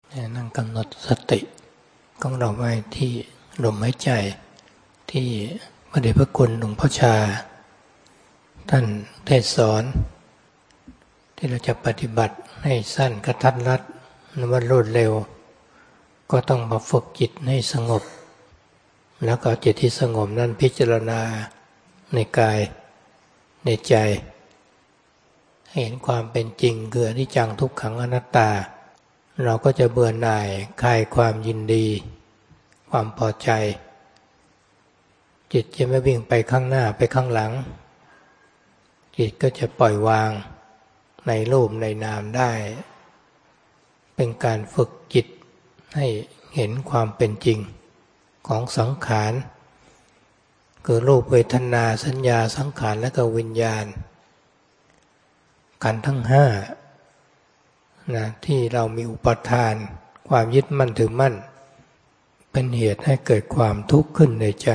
นั่งกำหนดสติของเราไว้ที่ลมหายใจที่พระเดชพระคุณหลวงพ่อชาท่านเทศสอนที่เราจะปฏิบัติให้สั้นกระทัดรัดหรือว่ารวดเร็วก็ต้องมาฝึกจิตให้สงบแล้วก็จิตที่สงบนั้นพิจารณาในกายในใจให้เห็นความเป็นจริงคืออนิจจังทุกขังอนัตตาเราก็จะเบื่อหน่ายคลายความยินดีความพอใจจิตจะไม่วิ่งไปข้างหน้าไปข้างหลังจิตก็จะปล่อยวางในรูปในนามได้เป็นการฝึกจิตให้เห็นความเป็นจริงของสังขารคือรูปเวทนาสัญญาสังขารและก็วิญญาณขันธ์ทั้งห้านะที่เรามีอุปทานความยึดมั่นถือมั่นเป็นเหตุให้เกิดความทุกข์ขึ้นในใจ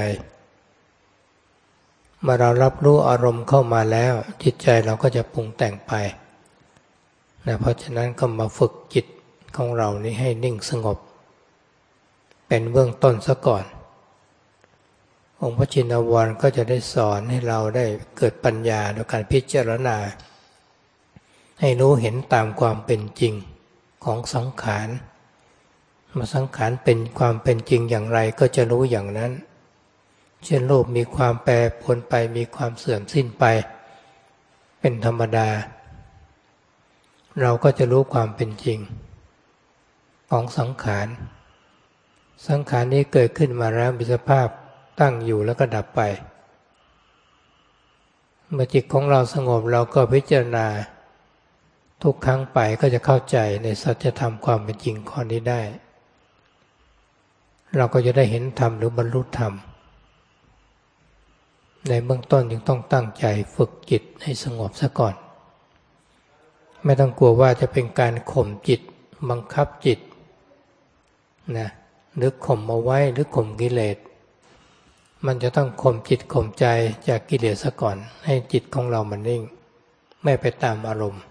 เมื่อเรารับรู้อารมณ์เข้ามาแล้วจิตใจเราก็จะปรุงแต่งไปนะเพราะฉะนั้นก็มาฝึกจิตของเรานี้ให้นิ่งสงบเป็นเบื้องต้นซะก่อนองค์พระชินวรก็จะได้สอนให้เราได้เกิดปัญญาโดยการพิจารณาให้รู้เห็นตามความเป็นจริงของสังขารมาสังขารเป็นความเป็นจริงอย่างไรก็จะรู้อย่างนั้นเช่นรูปมีความแปรปรวนไปมีความเสื่อมสิ้นไปเป็นธรรมดาเราก็จะรู้ความเป็นจริงของสังขารสังขารนี้เกิดขึ้นมาแล้วมีสภาพตั้งอยู่แล้วก็ดับไปเมื่อจิตของเราสงบเราก็พิจารณาทุกครั้งไปก็จะเข้าใจในสัจธรรมความเป็นจริงข้อนี้ได้เราก็จะได้เห็นธรรมหรือบรรลุธรรมในเบื้องต้นจึงต้องตั้งใจฝึกจิตให้สงบซะก่อนไม่ต้องกลัวว่าจะเป็นการข่มจิตบังคับจิตนะหรือข่มเอาไว้หรือข่มกิเลสมันจะต้องข่มจิตข่มใจจากกิเลสซะก่อนให้จิตของเรามันนิ่งไม่ไปตามอารมณ์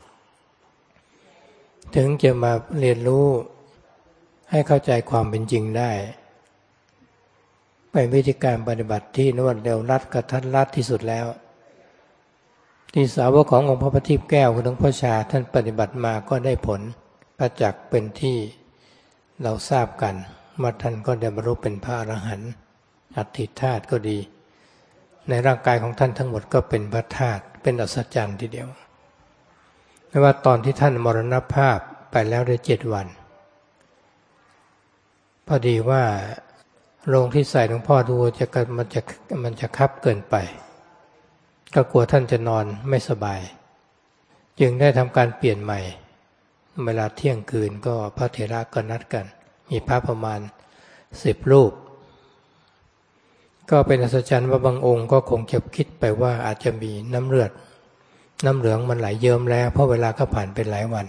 ถึงจะมาเรียนรู้ให้เข้าใจความเป็นจริงได้เป็นวิธีการปฏิบัติที่รวดเร็วรัดกระทัดรัดที่สุดแล้วที่สาวกขององค์พระประทีปแก้วคือหลวงพ่อชาท่านปฏิบัติมาก็ได้ผลประจักษ์เป็นที่เราทราบกันว่าท่านก็ได้บรรลุเป็นพระอรหันต์อัตถิธาตุก็ดีในร่างกายของท่านทั้งหมดก็เป็นพระธาตุเป็นอัศจรรย์ทีเดียวไม่ว่าตอนที่ท่านมรณภาพไปแล้วได้7 วันพอดีว่าโรงที่ใส่หลวงพ่อดูมันจะคับเกินไปก็กลัวท่านจะนอนไม่สบายจึงได้ทำการเปลี่ยนใหม่เวลาเที่ยงคืนก็พระเถระก็นัดกันมีพระประมาณ10 รูปก็เป็นอัศจรรย์ว่าบางองค์ก็คงจะคิดไปว่าอาจจะมีน้ำเหลืองมันไหลเยิ้มแล้วเพราะเวลาก็ผ่านไปหลายวัน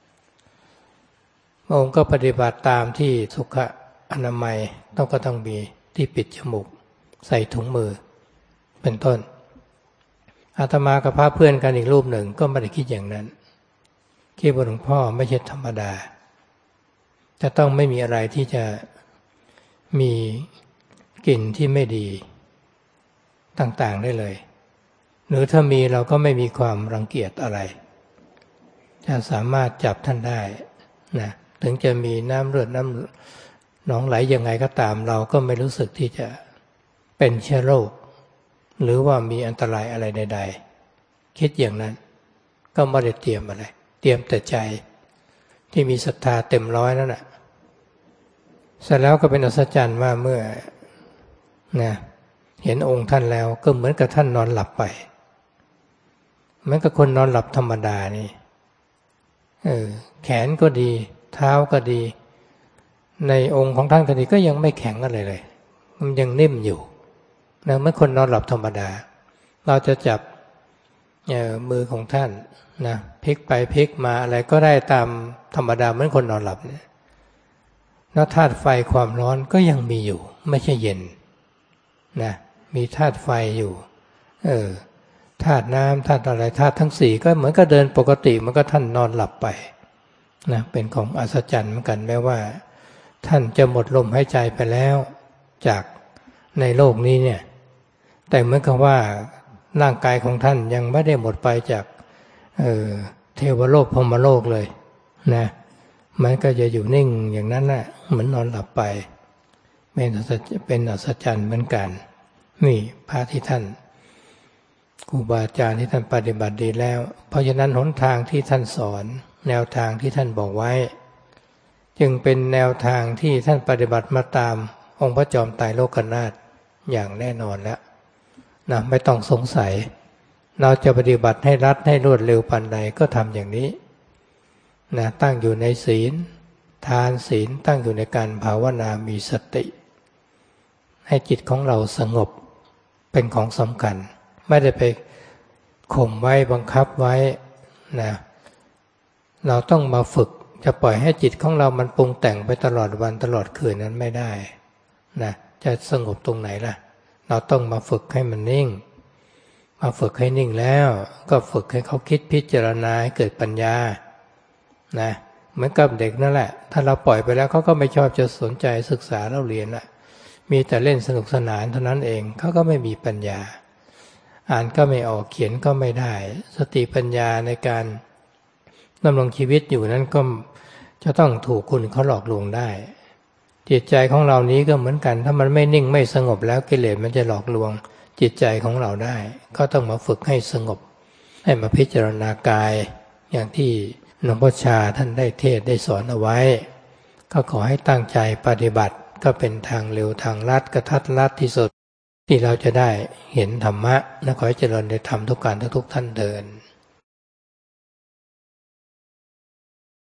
บางองค์ก็ปฏิบัติตามที่สุขอนามัยก็ต้องมีที่ปิดจมูกใส่ถุงมือเป็นต้นอาตมากับพระเพื่อนกันอีกรูปหนึ่งก็ไม่ได้คิดอย่างนั้นคิดว่าหลวงพ่อไม่ใช่ธรรมดาจะต้องไม่มีอะไรที่จะมีกลิ่นที่ไม่ดีต่างๆได้เลยหรือถ้ามีเราก็ไม่มีความรังเกียจอะไรจะสามารถจับท่านได้นะถึงจะมีน้ำเลือดน้ำหนองไหลยังไงก็ตามเราก็ไม่รู้สึกที่จะเป็นเชื้อโรคหรือว่ามีอันตรายอะไรใดๆคิดอย่างนั้นก็ไม่ได้เตรียมอะไรเตรียมแต่ใจที่มีศรัทธาเต็มร้อยนั่นแหละเสร็จแล้วก็เป็นอัศจรรย์ว่าเมื่อนะเห็นองค์ท่านแล้วก็เหมือนกับท่านนอนหลับไปเหมือนกับคนนอนหลับธรรมดานี่แขนก็ดีเท้าก็ดีในองค์ของท่านก็ดีก็ยังไม่แข็งอะไรเลยมันยังนิ่มอยู่นะเหมือนคนนอนหลับธรรมดาเราจะจับมือของท่านนะพลิกไปพลิกมาอะไรก็ได้ตามธรรมดาเหมือนคนนอนหลับเนี่ยแล้วธาตุไฟความร้อนก็ยังมีอยู่ไม่ใช่เย็นนะมีธาตุไฟอยู่ธาตุน้ำธาตุอะไรธาตุทั้ง4ก็เหมือนกับเดินปกติมันก็ท่านนอนหลับไปนะเป็นของอัศจรรย์เหมือนกันแม้ว่าท่านจะหมดลมหายใจไปแล้วจากในโลกนี้เนี่ยแต่เหมือนกับว่าร่างกายของท่านยังไม่ได้หมดไปจากเทวโลกพรหมโลกเลยนะมันก็จะอยู่นิ่งอย่างนั้นน่ะเหมือนนอนหลับไปเป็นอัศจรรย์เหมือนกันนี่พระที่ท่านครูบาอาจารย์ที่ท่านปฏิบัติดีแล้วเพราะฉะนั้นหนทางที่ท่านสอนแนวทางที่ท่านบอกไว้จึงเป็นแนวทางที่ท่านปฏิบัติมาตามองค์พระจอมไตรโลกนาถอย่างแน่นอนแล้วนะไม่ต้องสงสัยเราจะปฏิบัติให้รัดให้รวดเร็วปานใดก็ทำอย่างนี้นะตั้งอยู่ในศีลทานศีลตั้งอยู่ในการภาวนามีสติให้จิตของเราสงบเป็นของสำคัญไม่ได้ไปข่มไว้บังคับไว้นะเราต้องมาฝึกจะปล่อยให้จิตของเรามันปรุงแต่งไปตลอดวันตลอดคืนนั้นไม่ได้นะจะสงบตรงไหนล่ะเราต้องมาฝึกให้มันนิ่งมาฝึกให้นิ่งแล้วก็ฝึกให้เขาคิดพิจารณาให้เกิดปัญญานะเหมือนกับเด็กนั่นแหละถ้าเราปล่อยไปแล้วเขาก็ไม่ชอบจะสนใจศึกษาเราเรียนละมีแต่เล่นสนุกสนานเท่านั้นเองเขาก็ไม่มีปัญญาอ่านก็ไม่ออกเขียนก็ไม่ได้สติปัญญาในการดำรงชีวิตอยู่นั้นก็จะต้องถูกคุณเขาหลอกลวงได้จิตใจของเรานี้ก็เหมือนกันถ้ามันไม่นิ่งไม่สงบแล้วกิเลสมันจะหลอกลวงจิตใจของเราได้ก็ต้องมาฝึกให้สงบให้มาพิจารณากายอย่างที่หลวงพ่อชาท่านได้เทศได้สอนเอาไว้ก็ขอให้ตั้งใจปฏิบัติก็เป็นทางเร็วทางลัดกระทัดรัดที่สุดที่เราจะได้เห็นธรรมะและขอให้เจริญในธรรมทุกการทุกท่านเดิน